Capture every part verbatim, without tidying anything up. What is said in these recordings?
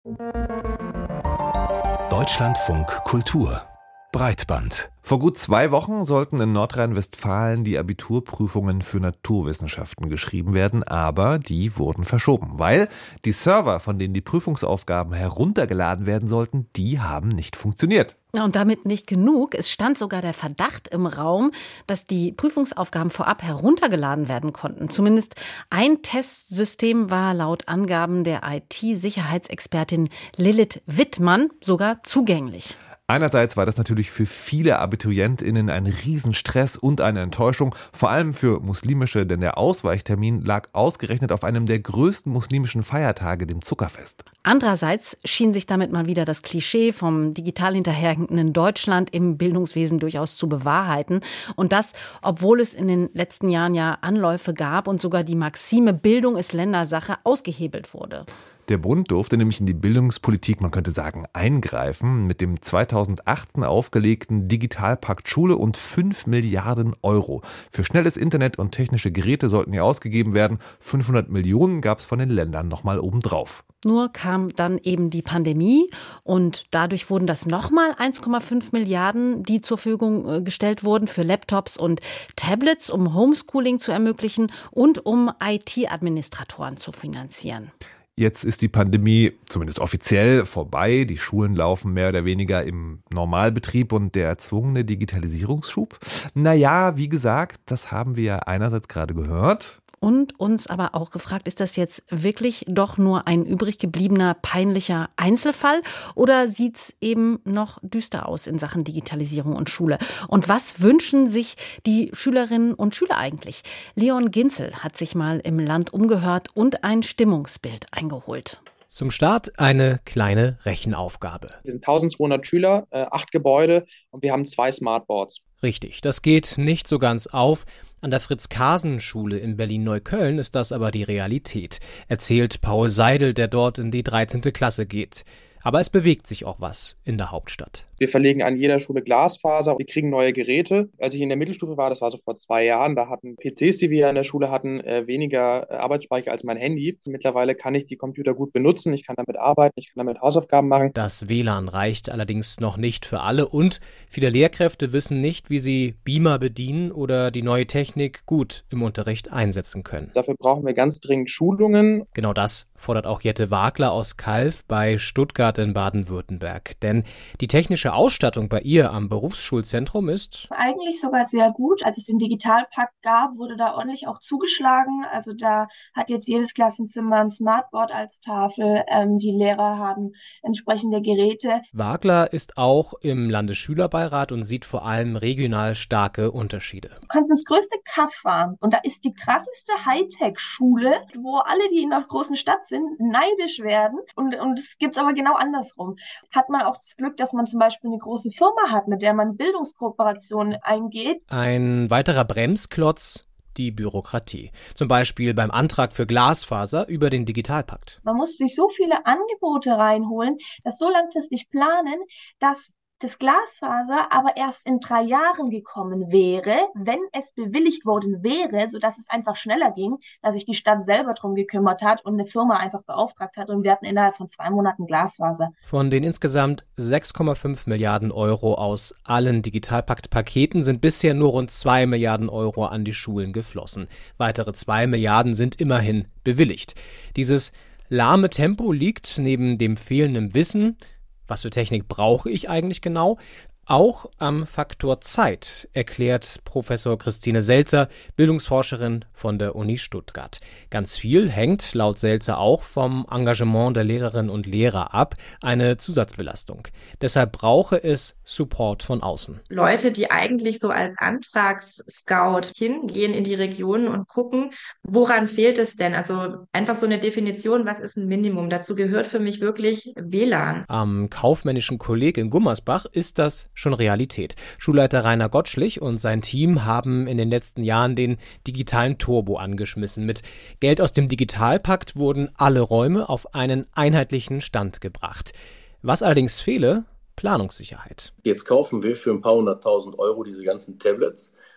Deutschlandfunk Kultur Breitband. Vor gut zwei Wochen sollten in Nordrhein-Westfalen die Abiturprüfungen für Naturwissenschaften geschrieben werden, aber die wurden verschoben, weil die Server, von denen die Prüfungsaufgaben heruntergeladen werden sollten, die haben nicht funktioniert. Und damit nicht genug. Es stand sogar der Verdacht im Raum, dass die Prüfungsaufgaben vorab heruntergeladen werden konnten. Zumindest ein Testsystem war laut Angaben der I T-Sicherheitsexpertin Lilith Wittmann sogar zugänglich. Einerseits war das natürlich für viele AbiturientInnen ein Riesenstress und eine Enttäuschung, vor allem für Muslimische, denn der Ausweichtermin lag ausgerechnet auf einem der größten muslimischen Feiertage, dem Zuckerfest. Andererseits schien sich damit mal wieder das Klischee vom digital hinterherhinkenden Deutschland im Bildungswesen durchaus zu bewahrheiten. Und das, obwohl es in den letzten Jahren ja Anläufe gab und sogar die Maxime Bildung ist Ländersache ausgehebelt wurde. Der Bund durfte nämlich in die Bildungspolitik, man könnte sagen, eingreifen mit dem zweitausendachtzehn aufgelegten Digitalpakt Schule und fünf Milliarden Euro. Für schnelles Internet und technische Geräte sollten hier ausgegeben werden. fünfhundert Millionen gab es von den Ländern nochmal obendrauf. Nur kam dann eben die Pandemie und dadurch wurden das nochmal eins Komma fünf Milliarden, die zur Verfügung gestellt wurden für Laptops und Tablets, um Homeschooling zu ermöglichen und um I T-Administratoren zu finanzieren. Jetzt ist die Pandemie zumindest offiziell vorbei. Die Schulen laufen mehr oder weniger im Normalbetrieb und der erzwungene Digitalisierungsschub. Naja, wie gesagt, das haben wir ja einerseits gerade gehört. Und uns aber auch gefragt, ist das jetzt wirklich doch nur ein übrig gebliebener, peinlicher Einzelfall oder sieht's eben noch düster aus in Sachen Digitalisierung und Schule? Und was wünschen sich die Schülerinnen und Schüler eigentlich? Leon Ginzel hat sich mal im Land umgehört und ein Stimmungsbild eingeholt. Zum Start eine kleine Rechenaufgabe. Wir sind eintausendzweihundert Schüler, äh, acht Gebäude und wir haben zwei Smartboards. Richtig, das geht nicht so ganz auf. An der Fritz-Karsen-Schule in Berlin-Neukölln ist das aber die Realität, erzählt Paul Seidel, der dort in die dreizehnte Klasse geht. Aber es bewegt sich auch was in der Hauptstadt. Wir verlegen an jeder Schule Glasfaser. Wir kriegen neue Geräte. Als ich in der Mittelstufe war, das war so vor zwei Jahren, da hatten P Cs, die wir an der Schule hatten, weniger Arbeitsspeicher als mein Handy. Mittlerweile kann ich die Computer gut benutzen. Ich kann damit arbeiten, ich kann damit Hausaufgaben machen. Das W L A N reicht allerdings noch nicht für alle und viele Lehrkräfte wissen nicht, wie sie Beamer bedienen oder die neue Technik gut im Unterricht einsetzen können. Dafür brauchen wir ganz dringend Schulungen. Genau das fordert auch Jette Wagler aus Calw bei Stuttgart in Baden-Württemberg. Denn die technische Ausstattung bei ihr am Berufsschulzentrum ist eigentlich sogar sehr gut. Als es den Digitalpakt gab, wurde da ordentlich auch zugeschlagen. Also da hat jetzt jedes Klassenzimmer ein Smartboard als Tafel. Ähm, die Lehrer haben entsprechende Geräte. Wagler ist auch im Landesschülerbeirat und sieht vor allem regional starke Unterschiede. Du kannst ins größte Kaff fahren und da ist die krasseste Hightech-Schule, wo alle, die in einer großen Stadt sind, neidisch werden. Und, und es gibt es aber genau andersrum. Hat man auch das Glück, dass man zum Beispiel eine große Firma hat, mit der man Bildungskooperationen eingeht. Ein weiterer Bremsklotz, die Bürokratie. Zum Beispiel beim Antrag für Glasfaser über den Digitalpakt. Man muss sich so viele Angebote reinholen, das so langfristig planen, dass das Glasfaser aber erst in drei Jahren gekommen wäre, wenn es bewilligt worden wäre, sodass es einfach schneller ging, dass sich die Stadt selber drum gekümmert hat und eine Firma einfach beauftragt hat und wir hatten innerhalb von zwei Monaten Glasfaser. Von den insgesamt sechs Komma fünf Milliarden Euro aus allen Digitalpakt-Paketen sind bisher nur rund zwei Milliarden Euro an die Schulen geflossen. Weitere zwei Milliarden sind immerhin bewilligt. Dieses lahme Tempo liegt neben dem fehlenden Wissen, was für Technik brauche ich eigentlich genau, auch am Faktor Zeit, erklärt Professor Christine Selzer, Bildungsforscherin von der Uni Stuttgart. Ganz viel hängt laut Selzer auch vom Engagement der Lehrerinnen und Lehrer ab, eine Zusatzbelastung. Deshalb brauche es Support von außen. Leute, die eigentlich so als Antragsscout hingehen in die Regionen und gucken, woran fehlt es denn? Also einfach so eine Definition, was ist ein Minimum? Dazu gehört für mich wirklich W L A N. Am kaufmännischen Kolleg in Gummersbach ist das schon Realität. Schulleiter Rainer Gottschlich und sein Team haben in den letzten Jahren den digitalen Turbo angeschmissen. Mit Geld aus dem Digitalpakt wurden alle Räume auf einen einheitlichen Stand gebracht. Was allerdings fehle, Planungssicherheit. Jetzt kaufen wir für ein paar hunderttausend Euro diese ganzen Tablets.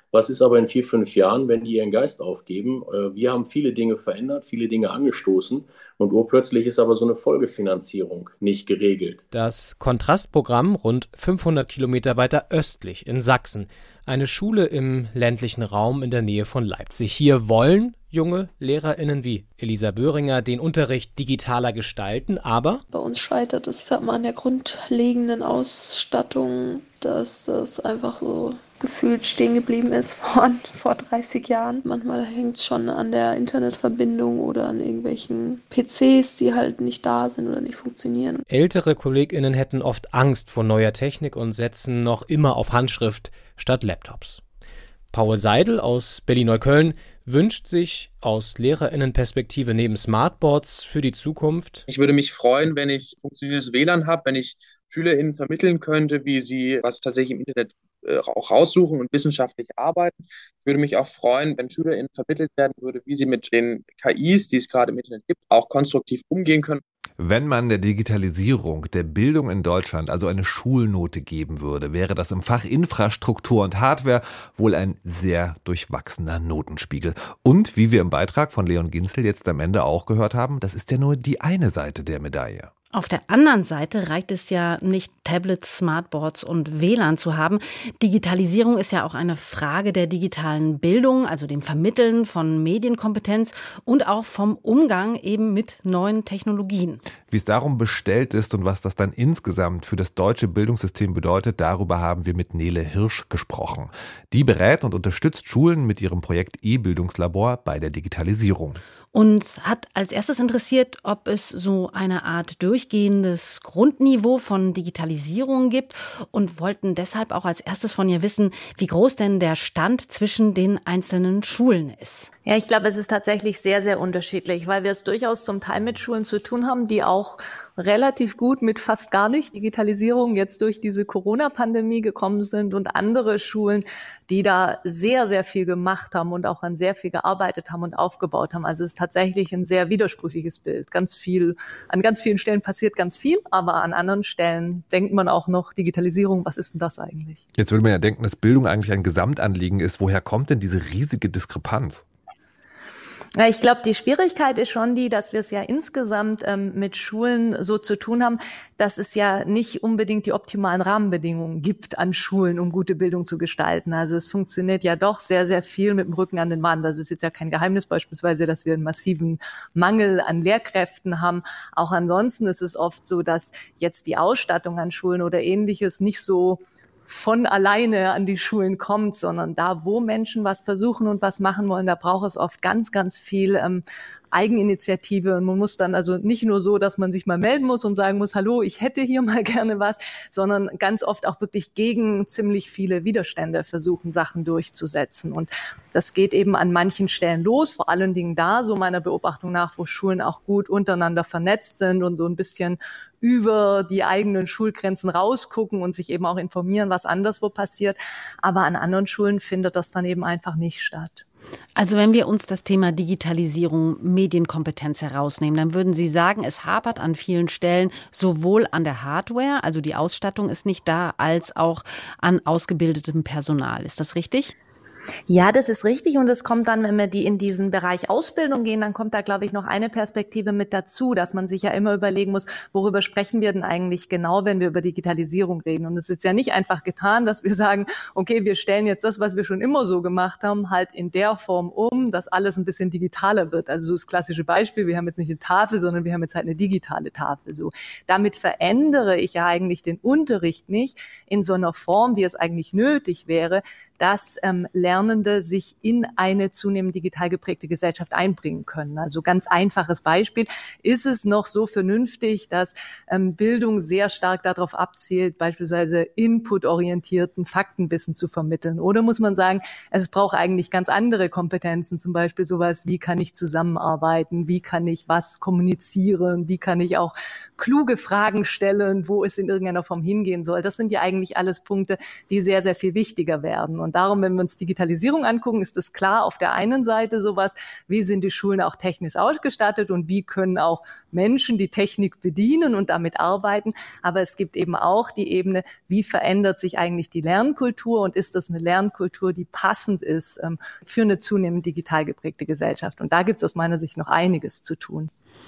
Was ist aber in vier, fünf Jahren, wenn die ihren Geist aufgeben? Äh, Wir haben viele Dinge verändert, viele Dinge angestoßen und urplötzlich ist aber so eine Folgefinanzierung nicht geregelt. Das Kontrastprogramm rund fünfhundert Kilometer weiter östlich in Sachsen. Eine Schule im ländlichen Raum in der Nähe von Leipzig. Hier wollen junge LehrerInnen wie Elisa Böhringer den Unterricht digitaler gestalten, aber bei uns scheitert es, ich sag mal, an der grundlegenden Ausstattung, dass das einfach so gefühlt stehen geblieben ist vor, vor dreißig Jahren. Manchmal hängt es schon an der Internetverbindung oder an irgendwelchen P Cs, die halt nicht da sind oder nicht funktionieren. Ältere KollegInnen hätten oft Angst vor neuer Technik und setzen noch immer auf Handschrift statt Laptops. Paul Seidel aus Berlin-Neukölln wünscht sich aus LehrerInnenperspektive neben Smartboards für die Zukunft: Ich würde mich freuen, wenn ich funktionierendes W L A N habe, wenn ich SchülerInnen vermitteln könnte, wie sie was tatsächlich im Internet äh, auch raussuchen und wissenschaftlich arbeiten. Ich würde mich auch freuen, wenn SchülerInnen vermittelt werden würde, wie sie mit den K Is, die es gerade im Internet gibt, auch konstruktiv umgehen können. Wenn man der Digitalisierung der Bildung in Deutschland also eine Schulnote geben würde, wäre das im Fach Infrastruktur und Hardware wohl ein sehr durchwachsener Notenspiegel. Und wie wir im Beitrag von Leon Ginzel jetzt am Ende auch gehört haben, das ist ja nur die eine Seite der Medaille. Auf der anderen Seite reicht es ja nicht, Tablets, Smartboards und W L A N zu haben. Digitalisierung ist ja auch eine Frage der digitalen Bildung, also dem Vermitteln von Medienkompetenz und auch vom Umgang eben mit neuen Technologien. Wie es darum bestellt ist und was das dann insgesamt für das deutsche Bildungssystem bedeutet, darüber haben wir mit Nele Hirsch gesprochen. Die berät und unterstützt Schulen mit ihrem Projekt E-Bildungslabor bei der Digitalisierung. Und hat als erstes interessiert, ob es so eine Art durchgehendes Grundniveau von Digitalisierung gibt und wollten deshalb auch als erstes von ihr wissen, wie groß denn der Stand zwischen den einzelnen Schulen ist. Ja, ich glaube, es ist tatsächlich sehr, sehr unterschiedlich, weil wir es durchaus zum Teil mit Schulen zu tun haben, die auch relativ gut mit fast gar nicht Digitalisierung jetzt durch diese Corona-Pandemie gekommen sind und andere Schulen, die da sehr, sehr viel gemacht haben und auch an sehr viel gearbeitet haben und aufgebaut haben. Also es ist tatsächlich ein sehr widersprüchliches Bild. Ganz viel, an ganz vielen Stellen passiert ganz viel, aber an anderen Stellen denkt man auch noch, Digitalisierung, was ist denn das eigentlich? Jetzt würde man ja denken, dass Bildung eigentlich ein Gesamtanliegen ist. Woher kommt denn diese riesige Diskrepanz? Ja, ich glaube, die Schwierigkeit ist schon die, dass wir es ja insgesamt ähm, mit Schulen so zu tun haben, dass es ja nicht unbedingt die optimalen Rahmenbedingungen gibt an Schulen, um gute Bildung zu gestalten. Also es funktioniert ja doch sehr, sehr viel mit dem Rücken an den Wand. Also es ist jetzt ja kein Geheimnis beispielsweise, dass wir einen massiven Mangel an Lehrkräften haben. Auch ansonsten ist es oft so, dass jetzt die Ausstattung an Schulen oder Ähnliches nicht so von alleine an die Schulen kommt, sondern da, wo Menschen was versuchen und was machen wollen, da braucht es oft ganz, ganz viel ähm, Eigeninitiative. Und man muss dann also nicht nur so, dass man sich mal melden muss und sagen muss, hallo, ich hätte hier mal gerne was, sondern ganz oft auch wirklich gegen ziemlich viele Widerstände versuchen, Sachen durchzusetzen. Und das geht eben an manchen Stellen los, vor allen Dingen da, so meiner Beobachtung nach, wo Schulen auch gut untereinander vernetzt sind und so ein bisschen über die eigenen Schulgrenzen rausgucken und sich eben auch informieren, was anderswo passiert. Aber an anderen Schulen findet das dann eben einfach nicht statt. Also wenn wir uns das Thema Digitalisierung, Medienkompetenz herausnehmen, dann würden Sie sagen, es hapert an vielen Stellen sowohl an der Hardware, also die Ausstattung ist nicht da, als auch an ausgebildetem Personal. Ist das richtig? Ja, das ist richtig und es kommt dann, wenn wir die in diesen Bereich Ausbildung gehen, dann kommt da, glaube ich, noch eine Perspektive mit dazu, dass man sich ja immer überlegen muss, worüber sprechen wir denn eigentlich genau, wenn wir über Digitalisierung reden. Und es ist ja nicht einfach getan, dass wir sagen, okay, wir stellen jetzt das, was wir schon immer so gemacht haben, halt in der Form um, dass alles ein bisschen digitaler wird. Also so das klassische Beispiel, wir haben jetzt nicht eine Tafel, sondern wir haben jetzt halt eine digitale Tafel. So, damit verändere ich ja eigentlich den Unterricht nicht in so einer Form, wie es eigentlich nötig wäre, dass ähm, Lernende sich in eine zunehmend digital geprägte Gesellschaft einbringen können. Also ganz einfaches Beispiel, ist es noch so vernünftig, dass ähm, Bildung sehr stark darauf abzielt, beispielsweise inputorientierten Faktenwissen zu vermitteln? Oder muss man sagen, es braucht eigentlich ganz andere Kompetenzen, zum Beispiel sowas, wie kann ich zusammenarbeiten, wie kann ich was kommunizieren, wie kann ich auch kluge Fragen stellen, wo es in irgendeiner Form hingehen soll. Das sind ja eigentlich alles Punkte, die sehr, sehr viel wichtiger werden. Und Und darum, wenn wir uns Digitalisierung angucken, ist es klar, auf der einen Seite sowas, wie sind die Schulen auch technisch ausgestattet und wie können auch Menschen die Technik bedienen und damit arbeiten. Aber es gibt eben auch die Ebene, wie verändert sich eigentlich die Lernkultur und ist das eine Lernkultur, die passend ist ähm, für eine zunehmend digital geprägte Gesellschaft. Und da gibt es aus meiner Sicht noch einiges zu tun.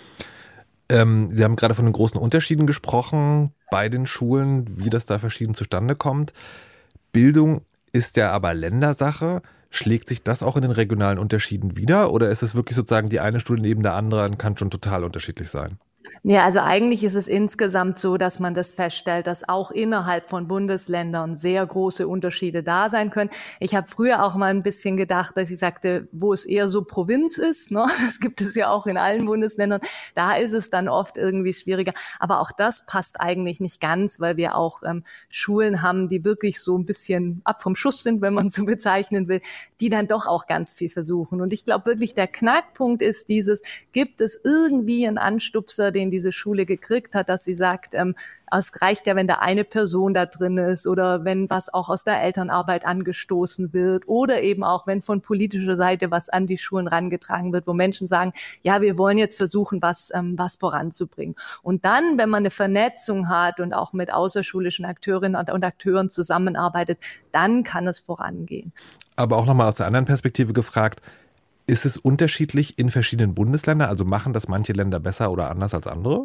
Ähm, Sie haben gerade von den großen Unterschieden gesprochen bei den Schulen, wie das da verschieden zustande kommt. Bildung ist ja aber Ländersache. Schlägt sich das auch in den regionalen Unterschieden wider oder ist es wirklich sozusagen die eine Schule neben der anderen kann schon total unterschiedlich sein? Ja, also eigentlich ist es insgesamt so, dass man das feststellt, dass auch innerhalb von Bundesländern sehr große Unterschiede da sein können. Ich habe früher auch mal ein bisschen gedacht, dass ich sagte, wo es eher so Provinz ist, ne? Das gibt es ja auch in allen Bundesländern, da ist es dann oft irgendwie schwieriger. Aber auch das passt eigentlich nicht ganz, weil wir auch ähm, Schulen haben, die wirklich so ein bisschen ab vom Schuss sind, wenn man es so bezeichnen will, die dann doch auch ganz viel versuchen. Und ich glaube wirklich, der Knackpunkt ist dieses, gibt es irgendwie einen Anstupser, den diese Schule gekriegt hat, dass sie sagt, ähm, es reicht ja, wenn da eine Person da drin ist oder wenn was auch aus der Elternarbeit angestoßen wird oder eben auch, wenn von politischer Seite was an die Schulen rangetragen wird, wo Menschen sagen, ja, wir wollen jetzt versuchen, was, ähm, was voranzubringen. Und dann, wenn man eine Vernetzung hat und auch mit außerschulischen Akteurinnen und Akteuren zusammenarbeitet, dann kann es vorangehen. Aber auch nochmal aus der anderen Perspektive gefragt, ist es unterschiedlich in verschiedenen Bundesländern? Also machen das manche Länder besser oder anders als andere?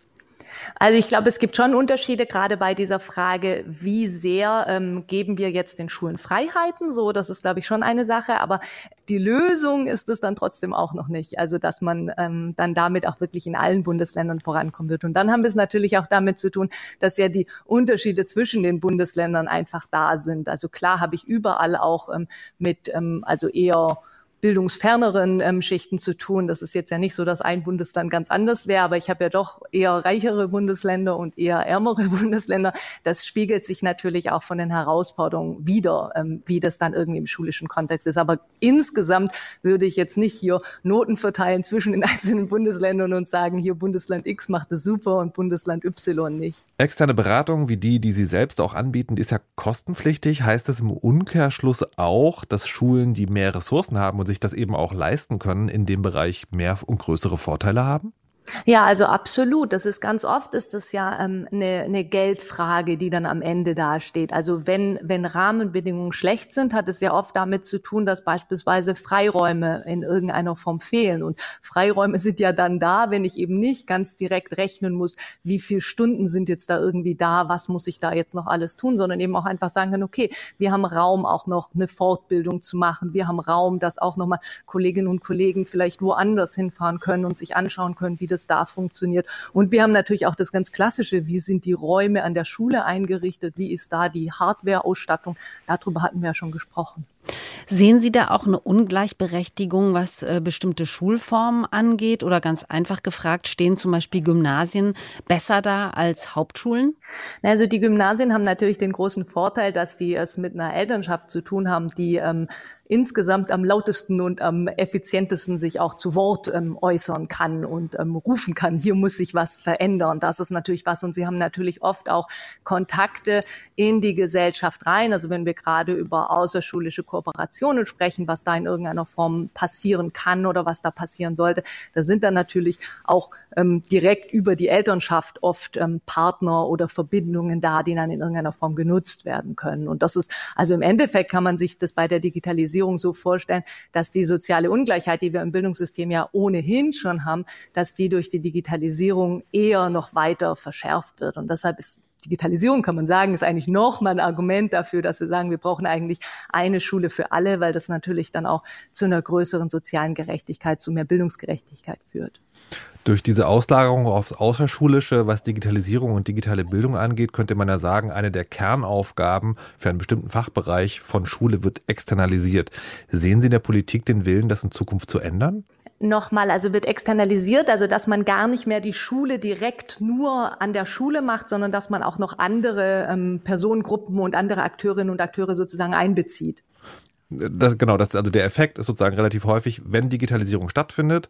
Also ich glaube, es gibt schon Unterschiede, gerade bei dieser Frage, wie sehr ähm, geben wir jetzt den Schulen Freiheiten? So, das ist, glaube ich, schon eine Sache. Aber die Lösung ist es dann trotzdem auch noch nicht. Also, dass man ähm, dann damit auch wirklich in allen Bundesländern vorankommen wird. Und dann haben wir es natürlich auch damit zu tun, dass ja die Unterschiede zwischen den Bundesländern einfach da sind. Also klar habe ich überall auch ähm, mit, ähm, also eher bildungsferneren ähm, Schichten zu tun. Das ist jetzt ja nicht so, dass ein Bundesland ganz anders wäre, aber ich habe ja doch eher reichere Bundesländer und eher ärmere Bundesländer. Das spiegelt sich natürlich auch von den Herausforderungen wider, ähm, wie das dann irgendwie im schulischen Kontext ist. Aber insgesamt würde ich jetzt nicht hier Noten verteilen zwischen den einzelnen Bundesländern und sagen, hier Bundesland X macht es super und Bundesland Y nicht. Externe Beratung wie die, die Sie selbst auch anbieten, ist ja kostenpflichtig. Heißt das im Umkehrschluss auch, dass Schulen, die mehr Ressourcen haben und sich das eben auch leisten können, in dem Bereich mehr und größere Vorteile haben? Ja, also absolut. Das ist ganz oft ist das ja ähm, eine, eine Geldfrage, die dann am Ende dasteht. Also wenn wenn Rahmenbedingungen schlecht sind, hat es ja oft damit zu tun, dass beispielsweise Freiräume in irgendeiner Form fehlen. Und Freiräume sind ja dann da, wenn ich eben nicht ganz direkt rechnen muss, wie viele Stunden sind jetzt da irgendwie da, was muss ich da jetzt noch alles tun, sondern eben auch einfach sagen kann, okay, wir haben Raum auch noch eine Fortbildung zu machen. Wir haben Raum, dass auch nochmal Kolleginnen und Kollegen vielleicht woanders hinfahren können und sich anschauen können, wie das da funktioniert. Und wir haben natürlich auch das ganz Klassische, wie sind die Räume an der Schule eingerichtet, wie ist da die Hardware-Ausstattung, darüber hatten wir ja schon gesprochen. Sehen Sie da auch eine Ungleichberechtigung, was äh, bestimmte Schulformen angeht? Oder ganz einfach gefragt, stehen zum Beispiel Gymnasien besser da als Hauptschulen? Also die Gymnasien haben natürlich den großen Vorteil, dass sie es mit einer Elternschaft zu tun haben, die ähm, insgesamt am lautesten und am effizientesten sich auch zu Wort ähm, äußern kann und ähm, rufen kann. Hier muss sich was verändern. Das ist natürlich was. Und sie haben natürlich oft auch Kontakte in die Gesellschaft rein. Also wenn wir gerade über außerschulische Kooperationen sprechen, was da in irgendeiner Form passieren kann oder was da passieren sollte, da sind dann natürlich auch ähm, direkt über die Elternschaft oft ähm, Partner oder Verbindungen da, die dann in irgendeiner Form genutzt werden können. Und das ist, also im Endeffekt kann man sich das bei der Digitalisierung so vorstellen, dass die soziale Ungleichheit, die wir im Bildungssystem ja ohnehin schon haben, dass die durch die Digitalisierung eher noch weiter verschärft wird. Und deshalb ist Digitalisierung, kann man sagen, ist eigentlich nochmal ein Argument dafür, dass wir sagen, wir brauchen eigentlich eine Schule für alle, weil das natürlich dann auch zu einer größeren sozialen Gerechtigkeit, zu mehr Bildungsgerechtigkeit führt. Durch diese Auslagerung aufs Außerschulische, was Digitalisierung und digitale Bildung angeht, könnte man ja sagen, eine der Kernaufgaben für einen bestimmten Fachbereich von Schule wird externalisiert. Sehen Sie in der Politik den Willen, das in Zukunft zu ändern? Nochmal, also wird externalisiert, also dass man gar nicht mehr die Schule direkt nur an der Schule macht, sondern dass man auch noch andere ähm, Personengruppen und andere Akteurinnen und Akteure sozusagen einbezieht. Das, genau, das, also der Effekt ist sozusagen relativ häufig, wenn Digitalisierung stattfindet,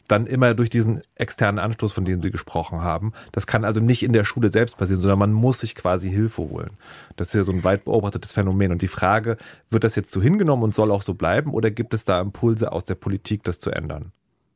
dann immer durch diesen externen Anstoß, von dem Sie gesprochen haben. Das kann also nicht in der Schule selbst passieren, sondern man muss sich quasi Hilfe holen. Das ist ja so ein weit beobachtetes Phänomen. Und die Frage, wird das jetzt so hingenommen und soll auch so bleiben oder gibt es da Impulse aus der Politik, das zu ändern?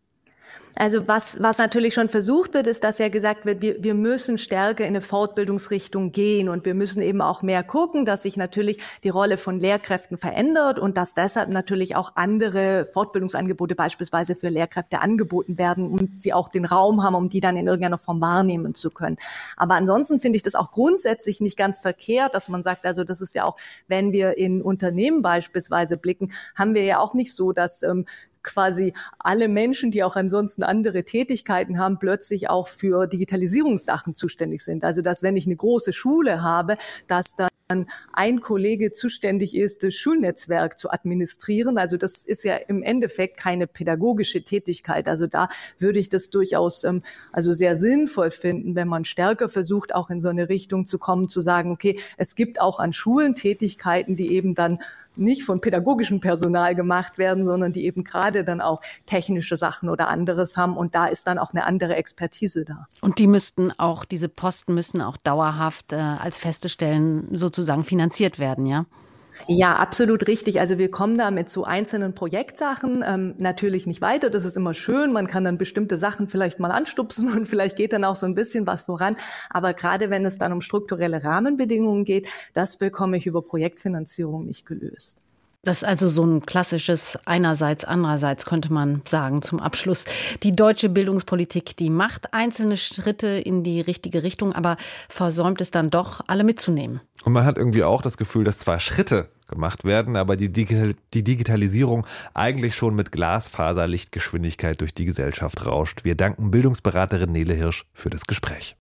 Also was, was natürlich schon versucht wird, ist, dass ja gesagt wird, wir, wir müssen stärker in eine Fortbildungsrichtung gehen und wir müssen eben auch mehr gucken, dass sich natürlich die Rolle von Lehrkräften verändert und dass deshalb natürlich auch andere Fortbildungsangebote beispielsweise für Lehrkräfte angeboten werden und sie auch den Raum haben, um die dann in irgendeiner Form wahrnehmen zu können. Aber ansonsten finde ich das auch grundsätzlich nicht ganz verkehrt, dass man sagt, also das ist ja auch, wenn wir in Unternehmen beispielsweise blicken, haben wir ja auch nicht so, dass ähm, quasi alle Menschen, die auch ansonsten andere Tätigkeiten haben, plötzlich auch für Digitalisierungssachen zuständig sind. Also dass, wenn ich eine große Schule habe, dass dann ein Kollege zuständig ist, das Schulnetzwerk zu administrieren. Also das ist ja im Endeffekt keine pädagogische Tätigkeit. Also da würde ich das durchaus ähm, also sehr sinnvoll finden, wenn man stärker versucht, auch in so eine Richtung zu kommen, zu sagen, okay, es gibt auch an Schulen Tätigkeiten, die eben dann nicht von pädagogischem Personal gemacht werden, sondern die eben gerade dann auch technische Sachen oder anderes haben. Und da ist dann auch eine andere Expertise da. Und die müssten auch, diese Posten müssten auch dauerhaft äh, als feste Stellen sozusagen finanziert werden, ja? Ja, absolut richtig. Also wir kommen da mit so einzelnen Projektsachen ähm, natürlich nicht weiter. Das ist immer schön. Man kann dann bestimmte Sachen vielleicht mal anstupsen und vielleicht geht dann auch so ein bisschen was voran. Aber gerade wenn es dann um strukturelle Rahmenbedingungen geht, das bekomme ich über Projektfinanzierung nicht gelöst. Das ist also so ein klassisches einerseits, andererseits, könnte man sagen, zum Abschluss. Die deutsche Bildungspolitik, die macht einzelne Schritte in die richtige Richtung, aber versäumt es dann doch, alle mitzunehmen. Und man hat irgendwie auch das Gefühl, dass zwar Schritte gemacht werden, aber die, Digi- die Digitalisierung eigentlich schon mit Glasfaserlichtgeschwindigkeit durch die Gesellschaft rauscht. Wir danken Bildungsberaterin Nele Hirsch für das Gespräch.